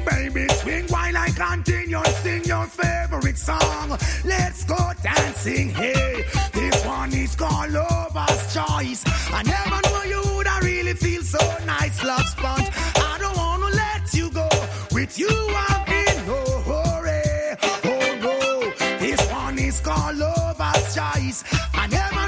Baby, swing while I continue to sing your favorite song. Let's go dancing, hey. This one is called Lover's Choice. I never knew you would I really feel so nice, love sponge. I don't want to let you go. With you I'm in no hurry. Oh no, this one is called Lover's Choice. I never